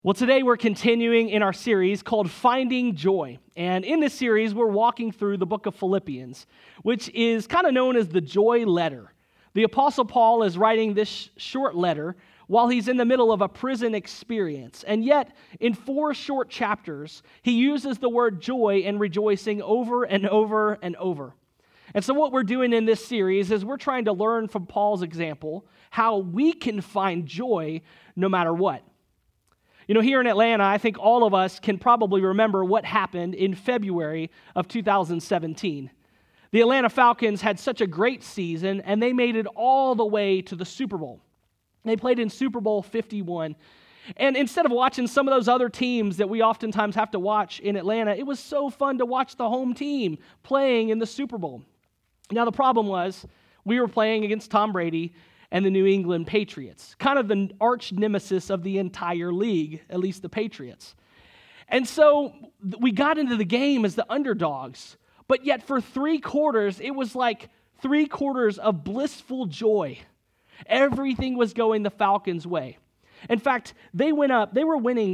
Well, today we're continuing in our series called Finding Joy. And in this series, we're walking through the book of Philippians, which is kind of known as the joy letter. The Apostle Paul is writing this short letter while he's in the middle of a prison experience. And yet, in 4 short chapters, he uses the word joy and rejoicing over and over and over. And so what we're doing in this series is we're trying to learn from Paul's example how we can find joy no matter what. You know, here in Atlanta, I think all of us can probably remember what happened in February of 2017. The Atlanta Falcons had such a great season, and they made it all the way to the Super Bowl. They played in Super Bowl 51. And instead of watching some of those other teams that we oftentimes have to watch in Atlanta, it was so fun to watch the home team playing in the Super Bowl. Now, the problem was we were playing against Tom Brady and the New England Patriots, kind of the arch nemesis of the entire league, at least the Patriots. And so we got into the game as the underdogs, but yet for 3 quarters, it was like 3 quarters of blissful joy. Everything was going the Falcons' way. In fact, they were winning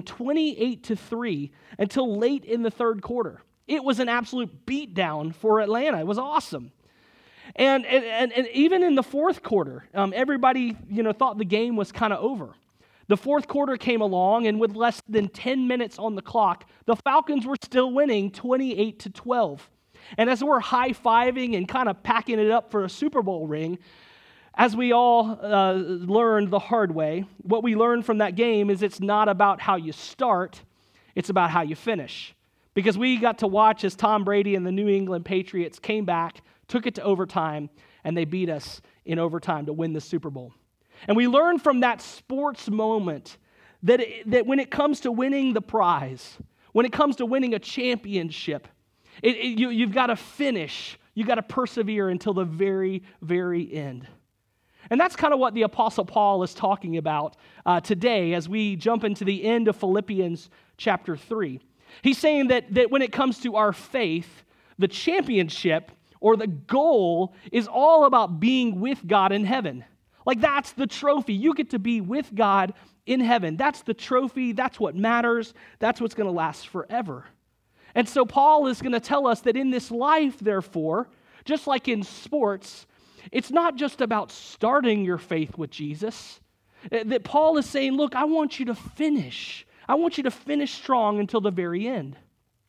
28-3 until late in the 3rd quarter. It was an absolute beatdown for Atlanta. It was awesome. And even in the 4th quarter, everybody, thought the game was kind of over. The 4th quarter came along, and with less than 10 minutes on the clock, the Falcons were still winning 28-12. And as we're high-fiving and kind of packing it up for a Super Bowl ring, as we all learned the hard way, what we learned from that game is it's not about how you start, it's about how you finish. Because we got to watch as Tom Brady and the New England Patriots came back, took it to overtime, and they beat us in overtime to win the Super Bowl. And we learned from that sports moment that when it comes to winning the prize, when it comes to winning a championship, you've got to finish, you've got to persevere until the very, very end. And that's kind of what the Apostle Paul is talking about today as we jump into the end of Philippians chapter 3. He's saying that when it comes to our faith, the championship or the goal is all about being with God in heaven. Like that's the trophy. You get to be with God in heaven. That's the trophy. That's what matters. That's what's going to last forever. And so Paul is going to tell us that in this life, therefore, just like in sports, it's not just about starting your faith with Jesus. That Paul is saying, look, I want you to finish. I want you to finish strong until the very end.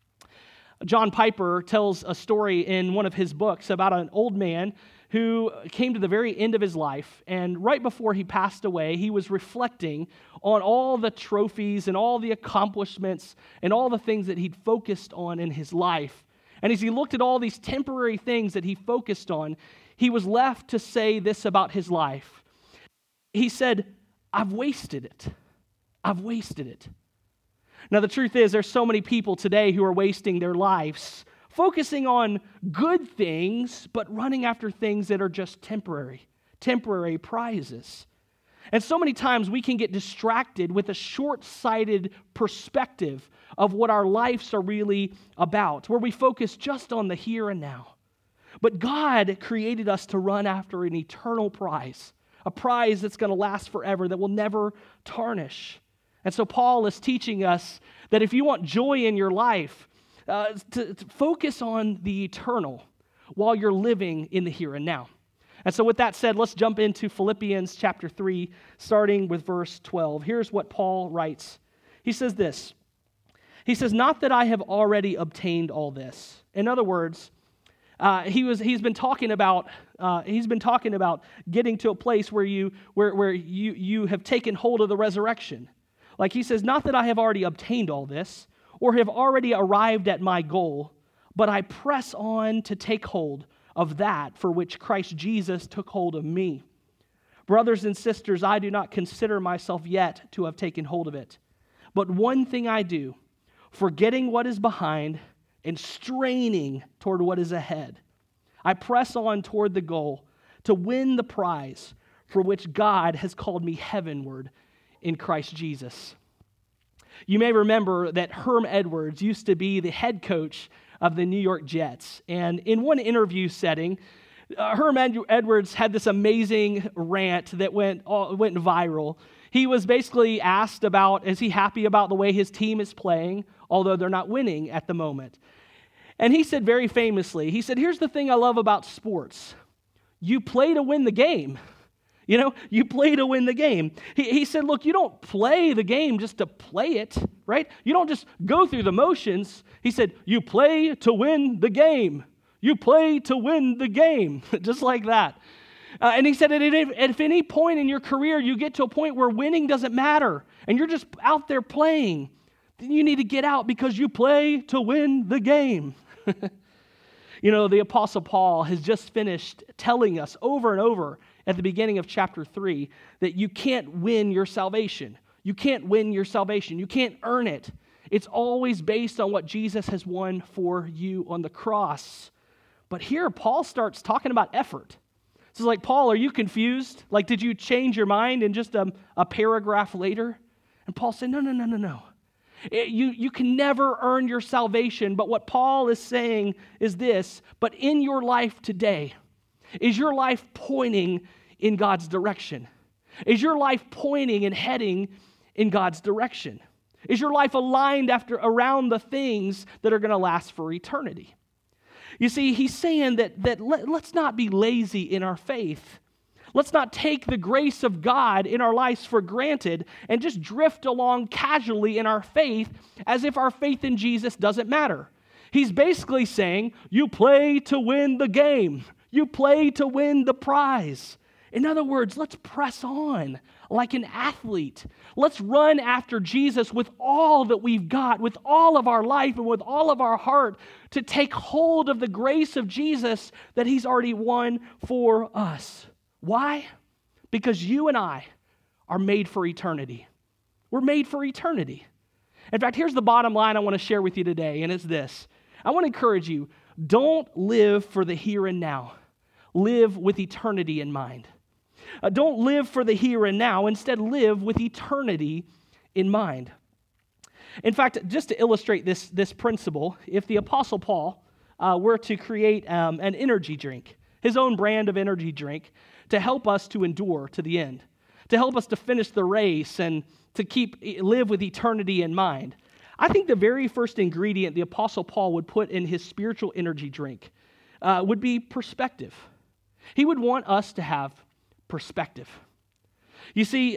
John Piper tells a story in one of his books about an old man who came to the very end of his life, and right before he passed away, he was reflecting on all the trophies and all the accomplishments and all the things that he'd focused on in his life. And as he looked at all these temporary things that he focused on, he was left to say this about his life. He said, I've wasted it. I've wasted it. Now, the truth is, there's so many people today who are wasting their lives, focusing on good things, but running after things that are just temporary prizes. And so many times we can get distracted with a short-sighted perspective of what our lives are really about, where we focus just on the here and now. But God created us to run after an eternal prize, a prize that's going to last forever, that will never tarnish. And so Paul is teaching us that if you want joy in your life, to focus on the eternal while you're living in the here and now. And so with that said, let's jump into Philippians chapter 3, starting with verse 12. Here's what Paul writes. He says this. He says, not that I have already obtained all this. In other words, he's been talking about getting to a place where you have taken hold of the resurrection. Like he says, not that I have already obtained all this or have already arrived at my goal, but I press on to take hold of that for which Christ Jesus took hold of me. Brothers and sisters, I do not consider myself yet to have taken hold of it. But one thing I do, forgetting what is behind and straining toward what is ahead, I press on toward the goal to win the prize for which God has called me heavenward in Christ Jesus. You may remember that Herm Edwards used to be the head coach of the New York Jets. And in one interview setting, Herm Edwards had this amazing rant that went viral. He was basically asked about, is he happy about the way his team is playing, although they're not winning at the moment? And he said very famously, he said, here's the thing I love about sports. You play to win the game. You play to win the game. He said, look, you don't play the game just to play it, right? You don't just go through the motions. He said, you play to win the game. You play to win the game, just like that. And he said, if any point in your career you get to a point where winning doesn't matter and you're just out there playing, then you need to get out because you play to win the game. The Apostle Paul has just finished telling us over and over at the beginning of chapter 3 that you can't win your salvation. You can't win your salvation. You can't earn it. It's always based on what Jesus has won for you on the cross. But here Paul starts talking about effort. So it's like, Paul, are you confused? Like, did you change your mind in just a paragraph later? And Paul said, no. You can never earn your salvation, but what Paul is saying is this, but in your life today, is your life pointing in God's direction? Is your life pointing and heading in God's direction? Is your life aligned around the things that are going to last for eternity? You see, he's saying that let's not be lazy in our faith. Let's not take the grace of God in our lives for granted and just drift along casually in our faith as if our faith in Jesus doesn't matter. He's basically saying, you play to win the game. You play to win the prize. In other words, let's press on like an athlete. Let's run after Jesus with all that we've got, with all of our life and with all of our heart to take hold of the grace of Jesus that he's already won for us. Why? Because you and I are made for eternity. We're made for eternity. In fact, here's the bottom line I want to share with you today, and it's this. I want to encourage you, don't live for the here and now. Live with eternity in mind. Don't live for the here and now. Instead, live with eternity in mind. In fact, just to illustrate this principle, if the Apostle Paul were to create an energy drink, his own brand of energy drink, to help us to endure to the end, to help us to finish the race and to live with eternity in mind, I think the very first ingredient the Apostle Paul would put in his spiritual energy drink would be perspective. He would want us to have perspective. You see,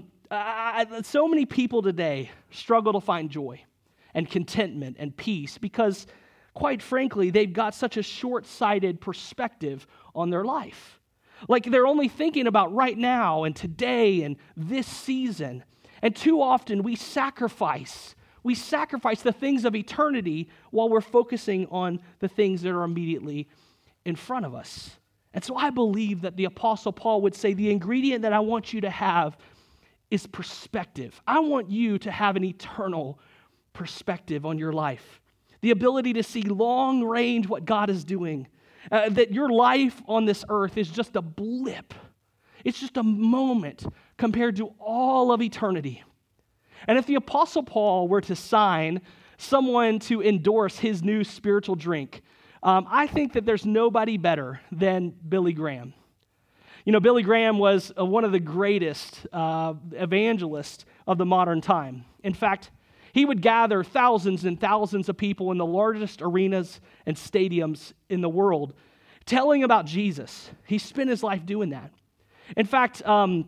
so many people today struggle to find joy and contentment and peace because, quite frankly, they've got such a short-sighted perspective on their life. Like they're only thinking about right now and today and this season. And too often we sacrifice the things of eternity while we're focusing on the things that are immediately in front of us. And so I believe that the Apostle Paul would say the ingredient that I want you to have is perspective. I want you to have an eternal perspective on your life. The ability to see long range what God is doing. That your life on this earth is just a blip. It's just a moment compared to all of eternity. And if the Apostle Paul were to sign someone to endorse his new spiritual drink, I think that there's nobody better than Billy Graham. You know, Billy Graham was one of the greatest evangelists of the modern time. In fact, he would gather thousands and thousands of people in the largest arenas and stadiums in the world, telling about Jesus. He spent his life doing that. In fact,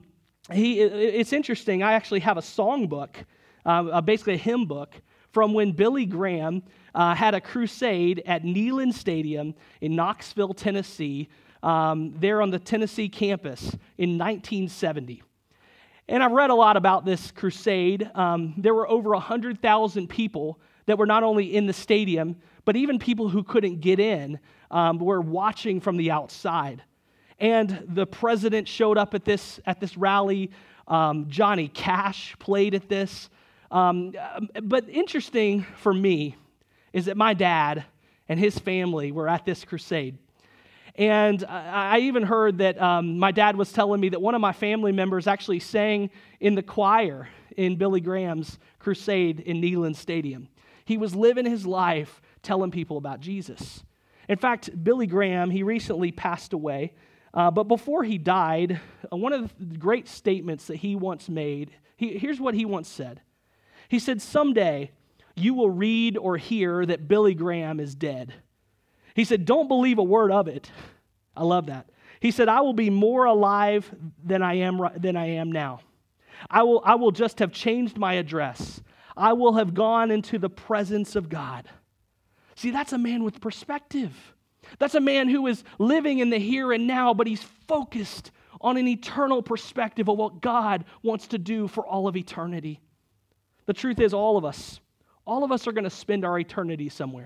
it's interesting. I actually have a songbook, basically a hymn book, from when Billy Graham had a crusade at Neyland Stadium in Knoxville, Tennessee, there on the Tennessee campus in 1970. And I've read a lot about this crusade. There were over 100,000 people that were not only in the stadium, but even people who couldn't get in were watching from the outside. And the president showed up at this rally. Johnny Cash played at this. But interesting for me is that my dad and his family were at this crusade. And I even heard that my dad was telling me that one of my family members actually sang in the choir in Billy Graham's crusade in Neyland Stadium. He was living his life telling people about Jesus. In fact, Billy Graham, he recently passed away. But before he died, one of the great statements that he once made, here's what he once said. He said, "Someday you will read or hear that Billy Graham is dead." He said, "Don't believe a word of it." I love that. He said, "I will be more alive than I am now. I will just have changed my address. I will have gone into the presence of God." See, that's a man with perspective. That's a man who is living in the here and now, but he's focused on an eternal perspective of what God wants to do for all of eternity. The truth is, all of us are going to spend our eternity somewhere.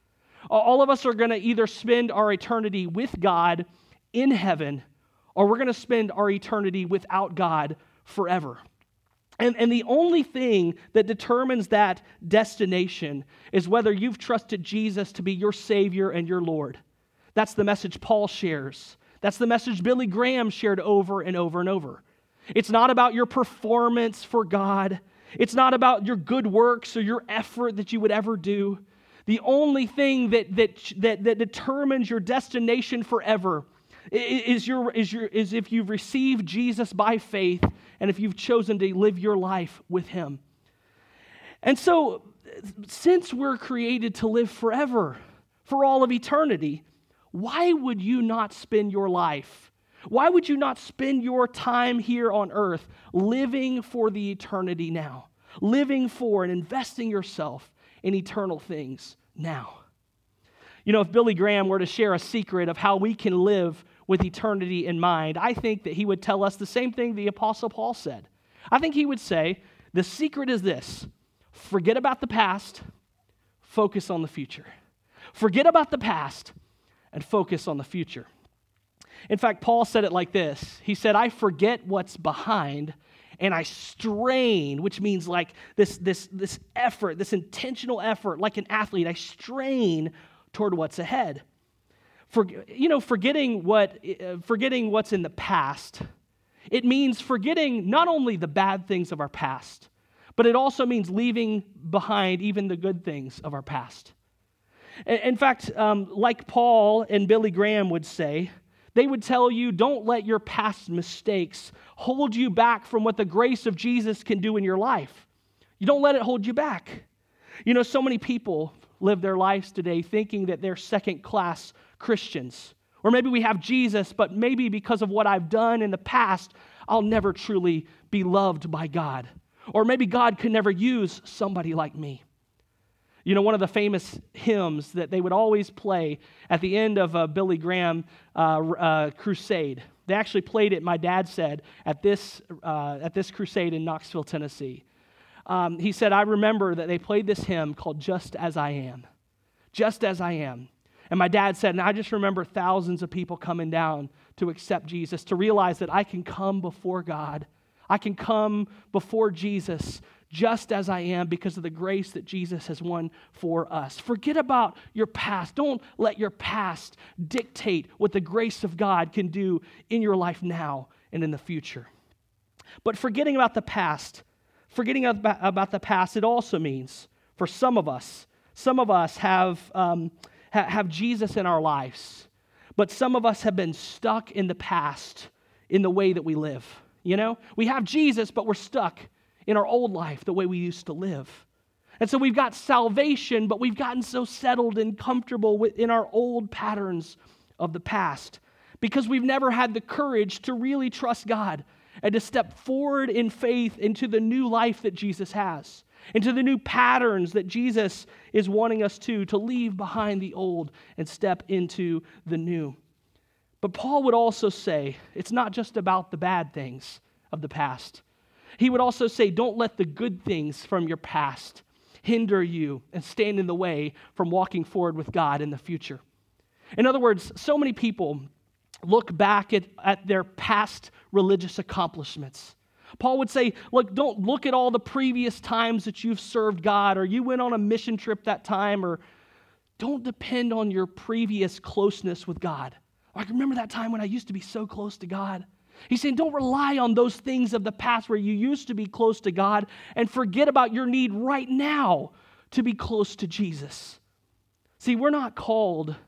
All of us are going to either spend our eternity with God in heaven, or we're going to spend our eternity without God forever. And the only thing that determines that destination is whether you've trusted Jesus to be your Savior and your Lord. That's the message Paul shares. That's the message Billy Graham shared over and over and over. It's not about your performance for God. It's not about your good works or your effort that you would ever do. The only thing that determines your destination forever is if you've received Jesus by faith and if you've chosen to live your life with Him. And so, since we're created to live forever, for all of eternity, why would you not spend your life? Why would you not spend your time here on earth living for the eternity now? Living for and investing yourself in eternal things now. You know, if Billy Graham were to share a secret of how we can live with eternity in mind, I think that he would tell us the same thing the Apostle Paul said. I think he would say, the secret is this: forget about the past, focus on the future. Forget about the past and focus on the future. In fact, Paul said it like this. He said, "I forget what's behind and I strain," which means like this effort, this intentional effort, like an athlete. I strain toward what's ahead. Forgetting what's in the past, it means forgetting not only the bad things of our past, but it also means leaving behind even the good things of our past. In fact, like Paul and Billy Graham would say, they would tell you, don't let your past mistakes hold you back from what the grace of Jesus can do in your life. You don't let it hold you back. You know, so many people live their lives today thinking that they're second-class Christians. Or maybe we have Jesus, but maybe because of what I've done in the past, I'll never truly be loved by God. Or maybe God could never use somebody like me. You know, one of the famous hymns that they would always play at the end of a Billy Graham crusade. They actually played it, my dad said, at this crusade in Knoxville, Tennessee. He said, "I remember that they played this hymn called Just As I Am. Just As I Am." And my dad said, and I just remember thousands of people coming down to accept Jesus, to realize that I can come before God. I can come before Jesus just as I am because of the grace that Jesus has won for us. Forget about your past. Don't let your past dictate what the grace of God can do in your life now and in the future. But forgetting about the past, it also means for some of us have Jesus in our lives, but some of us have been stuck in the past in the way that we live. You know, we have Jesus, but we're stuck in our old life the way we used to live. And so we've got salvation, but we've gotten so settled and comfortable in our old patterns of the past because we've never had the courage to really trust God and to step forward in faith into the new life that Jesus has, into the new patterns that Jesus is wanting us to leave behind the old and step into the new. But Paul would also say, it's not just about the bad things of the past. He would also say, don't let the good things from your past hinder you and stand in the way from walking forward with God in the future. In other words, so many people look back at their past religious accomplishments. Paul would say, look, don't look at all the previous times that you've served God, or you went on a mission trip that time, or don't depend on your previous closeness with God. Like, remember that time when I used to be so close to God? He's saying, don't rely on those things of the past where you used to be close to God and forget about your need right now to be close to Jesus. See, we're not called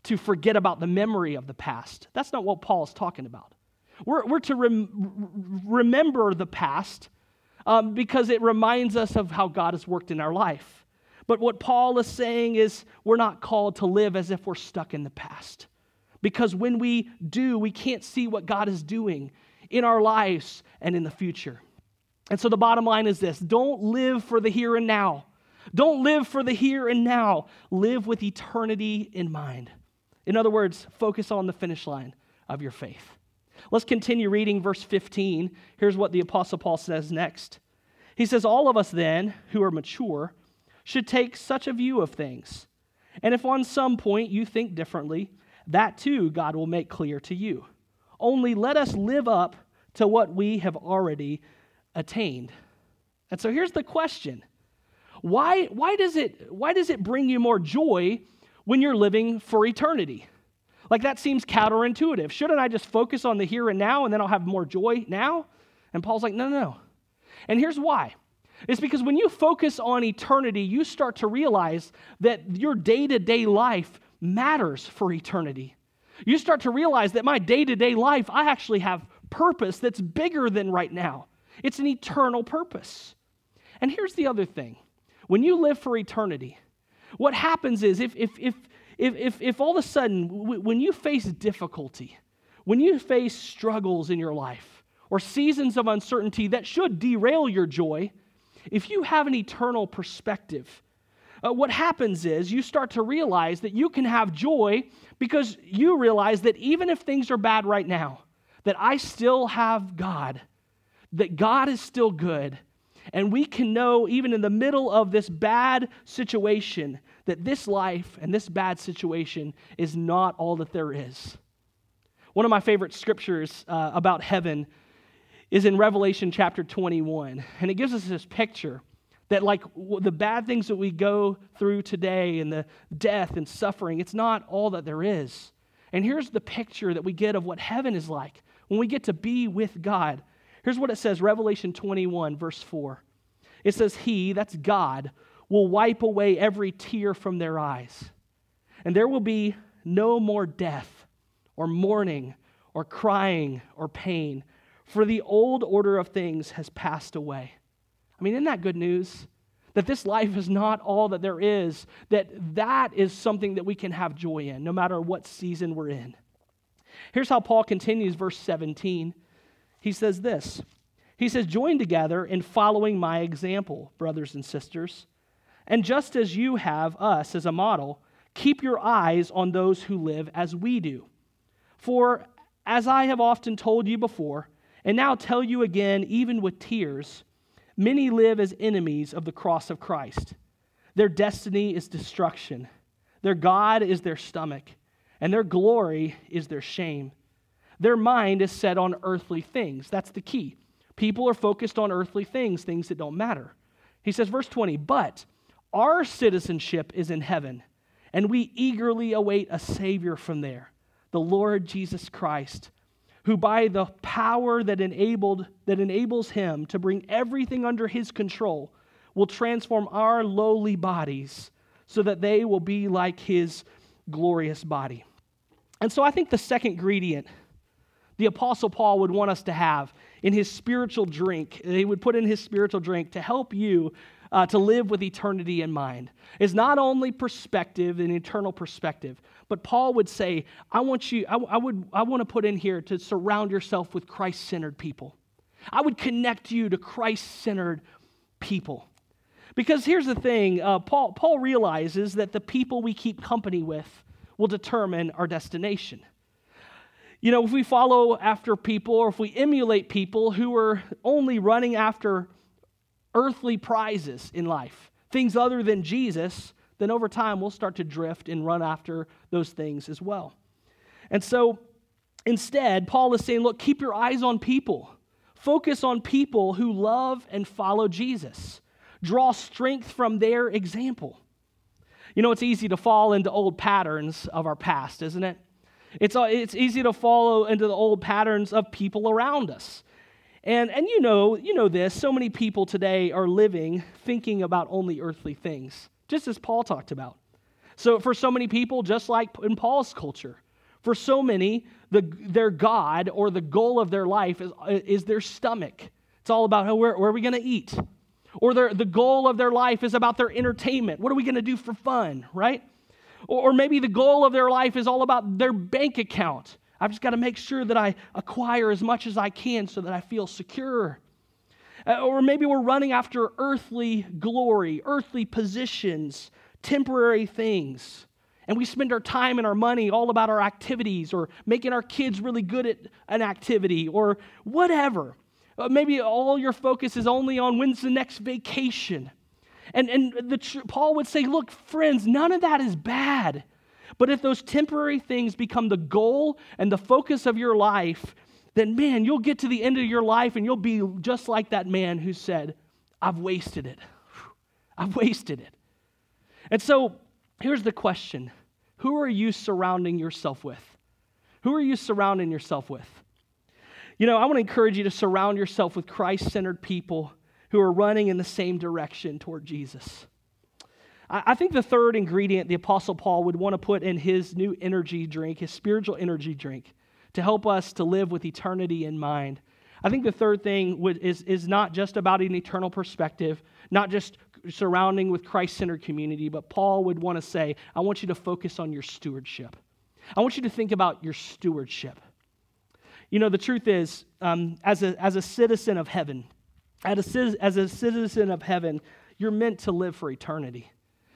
to forget about the memory of the past. That's not what Paul is talking about. We're to remember the past because it reminds us of how God has worked in our life. But what Paul is saying is we're not called to live as if we're stuck in the past. Because when we do, we can't see what God is doing in our lives and in the future. And so the bottom line is this: don't live for the here and now. Don't live for the here and now. Live with eternity in mind. In other words, focus on the finish line of your faith. Let's continue reading verse 15. Here's what the Apostle Paul says next. He says, all of us then, who are mature, should take such a view of things. And if on some point you think differently, that too God will make clear to you. Only let us live up to what we have already attained. And so here's the question. Why does it bring you more joy when you're living for eternity? Like, that seems counterintuitive. Shouldn't I just focus on the here and now and then I'll have more joy now? And Paul's like, no. And here's why. It's because when you focus on eternity, you start to realize that your day-to-day life matters for eternity. You start to realize that my day-to-day life, I actually have purpose that's bigger than right now. It's an eternal purpose. And here's the other thing. When you live for eternity, what happens is if all of a sudden, when you face difficulty, when you face struggles in your life, or seasons of uncertainty that should derail your joy, if you have an eternal perspective, what happens is you start to realize that you can have joy because you realize that even if things are bad right now, that I still have God, that God is still good, and we can know even in the middle of this bad situation that this life and this bad situation is not all that there is. One of my favorite scriptures about heaven is in Revelation chapter 21, and it gives us this picture that, like, the bad things that we go through today and the death and suffering, it's not all that there is. And here's the picture that we get of what heaven is like when we get to be with God. Here's what it says, Revelation 21, verse 4. It says, He, that's God, will wipe away every tear from their eyes. And there will be no more death or mourning or crying or pain, for the old order of things has passed away. I mean, isn't that good news? That this life is not all that there is, that is something that we can have joy in, no matter what season we're in. Here's how Paul continues, verse 17. He says this. He says, join together in following my example, brothers and sisters. And just as you have us as a model, keep your eyes on those who live as we do. For as I have often told you before, and now tell you again, even with tears, many live as enemies of the cross of Christ. Their destiny is destruction. Their God is their stomach, and their glory is their shame. Their mind is set on earthly things. That's the key. People are focused on earthly things, things that don't matter. He says, verse 20, but our citizenship is in heaven, and we eagerly await a Savior from there, the Lord Jesus Christ, who by the power that enables him to bring everything under his control will transform our lowly bodies so that they will be like his glorious body. And so I think the second ingredient the Apostle Paul would want us to have in his spiritual drink, he would put in his spiritual drink to help you to live with eternity in mind, is not only perspective, an eternal perspective, but Paul would say, I want to put in here to surround yourself with Christ-centered people. I would connect you to Christ-centered people. Because here's the thing, Paul realizes that the people we keep company with will determine our destination. You know, if we follow after people or if we emulate people who are only running after earthly prizes in life, things other than Jesus, then over time we'll start to drift and run after those things as well. And so instead, Paul is saying, look, keep your eyes on people. Focus on people who love and follow Jesus. Draw strength from their example. You know, it's easy to fall into old patterns of our past, isn't it? It's easy to follow into the old patterns of people around us. And you know this, so many people today are living thinking about only earthly things, just as Paul talked about. So for so many people, just like in Paul's culture, for so many, their God or the goal of their life is their stomach. It's all about where are we going to eat? Or the goal of their life is about their entertainment. What are we going to do for fun, right? Or maybe the goal of their life is all about their bank account. I've just got to make sure that I acquire as much as I can so that I feel secure. Or maybe we're running after earthly glory, earthly positions, temporary things. And we spend our time and our money all about our activities or making our kids really good at an activity or whatever. Maybe all your focus is only on when's the next vacation. And Paul would say, look, friends, none of that is bad. But if those temporary things become the goal and the focus of your life, then man, you'll get to the end of your life and you'll be just like that man who said, I've wasted it. I've wasted it. And so here's the question. Who are you surrounding yourself with? Who are you surrounding yourself with? You know, I want to encourage you to surround yourself with Christ-centered people who are running in the same direction toward Jesus. I think the third ingredient the Apostle Paul would want to put in his new energy drink, his spiritual energy drink, to help us to live with eternity in mind. I think the third thing is not just about an eternal perspective, not just surrounding with Christ-centered community, but Paul would want to say, I want you to focus on your stewardship. I want you to think about your stewardship. You know, the truth is, as a citizen of heaven, as a citizen of heaven, you're meant to live for eternity.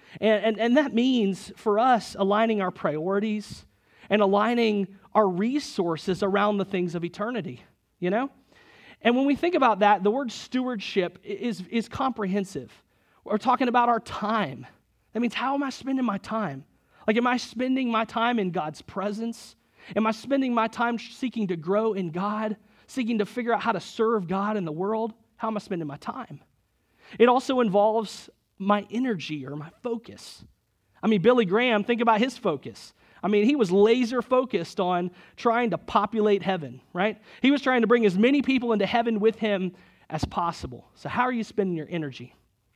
And that means for us aligning our priorities and aligning our resources around the things of eternity, you know? And when we think about that, the word stewardship is comprehensive. We're talking about our time. That means, how am I spending my time? Like, am I spending my time in God's presence? Am I spending my time seeking to grow in God, seeking to figure out how to serve God in the world? How am I spending my time? It also involves my energy or my focus. I mean, Billy Graham, think about his focus. I mean, he was laser focused on trying to populate heaven, right? He was trying to bring as many people into heaven with him as possible. So how are you spending your energy?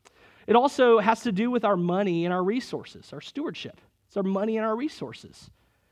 It also has to do with our money and our resources, our stewardship. It's our money and our resources.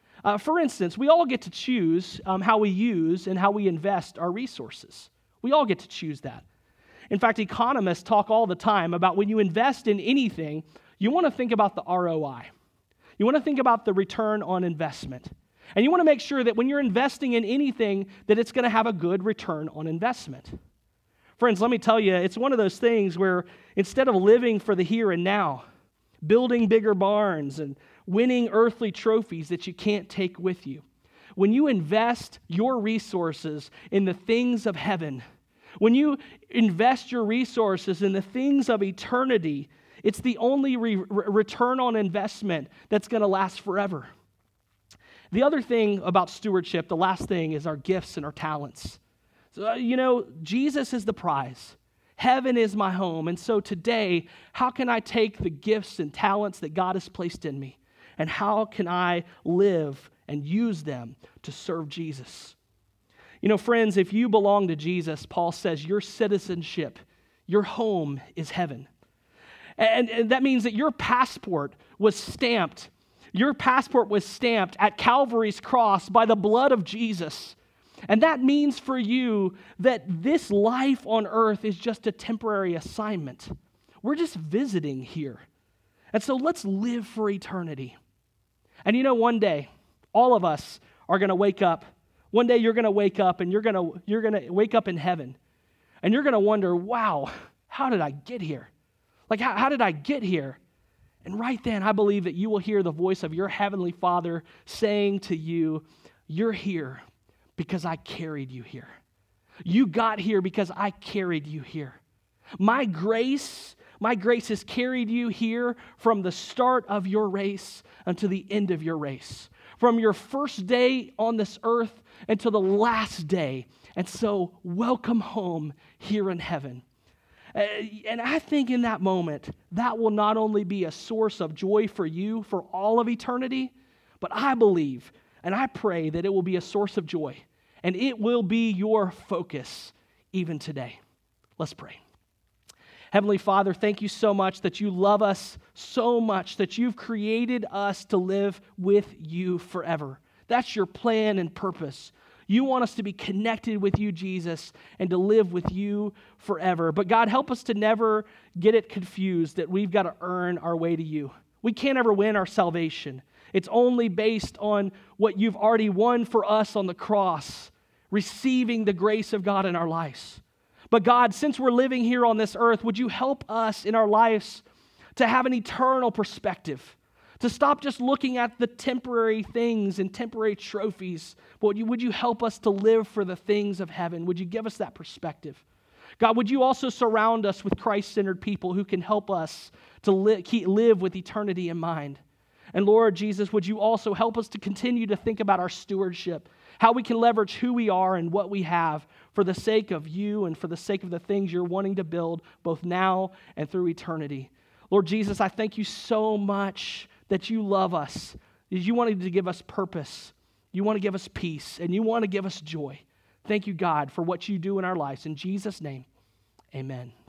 For instance, we all get to choose how we use and how we invest our resources. We all get to choose that. In fact, economists talk all the time about when you invest in anything, you want to think about the ROI. You want to think about the return on investment. And you want to make sure that when you're investing in anything, that it's going to have a good return on investment. Friends, let me tell you, it's one of those things where instead of living for the here and now, building bigger barns and winning earthly trophies that you can't take with you, when you invest your resources in the things of heaven, when you invest your resources in the things of eternity, it's the only return on investment that's going to last forever. The other thing about stewardship, the last thing, is our gifts and our talents. So, you know, Jesus is the prize. Heaven is my home. And so today, how can I take the gifts and talents that God has placed in me? And how can I live and use them to serve Jesus? You know, friends, if you belong to Jesus, Paul says your citizenship, your home is heaven. And that means that your passport was stamped. Your passport was stamped at Calvary's cross by the blood of Jesus. And that means for you that this life on earth is just a temporary assignment. We're just visiting here. And so let's live for eternity. And you know, one day, all of us are going to wake up. One day you're going to wake up and you're going to wake up in heaven. And you're going to wonder, wow, how did I get here? Like, how did I get here? And right then, I believe that you will hear the voice of your heavenly Father saying to you, you're here because I carried you here. You got here because I carried you here. My grace has carried you here from the start of your race until the end of your race. From your first day on this earth until the last day. And so, welcome home here in heaven. And I think in that moment, that will not only be a source of joy for you for all of eternity, but I believe and I pray that it will be a source of joy. And it will be your focus even today. Let's pray. Heavenly Father, thank you so much that you love us so much, that you've created us to live with you forever. That's your plan and purpose. You want us to be connected with you, Jesus, and to live with you forever. But God, help us to never get it confused that we've got to earn our way to you. We can't ever win our salvation. It's only based on what you've already won for us on the cross, receiving the grace of God in our lives. But God, since we're living here on this earth, would you help us in our lives to have an eternal perspective, to stop just looking at the temporary things and temporary trophies, but would you help us to live for the things of heaven? Would you give us that perspective? God, would you also surround us with Christ-centered people who can help us to live with eternity in mind? And Lord Jesus, would you also help us to continue to think about our stewardship, how we can leverage who we are and what we have for the sake of you and for the sake of the things you're wanting to build both now and through eternity. Lord Jesus, I thank you so much that you love us, that you wanted to give us purpose, you want to give us peace, and you want to give us joy. Thank you, God, for what you do in our lives. In Jesus' name, amen.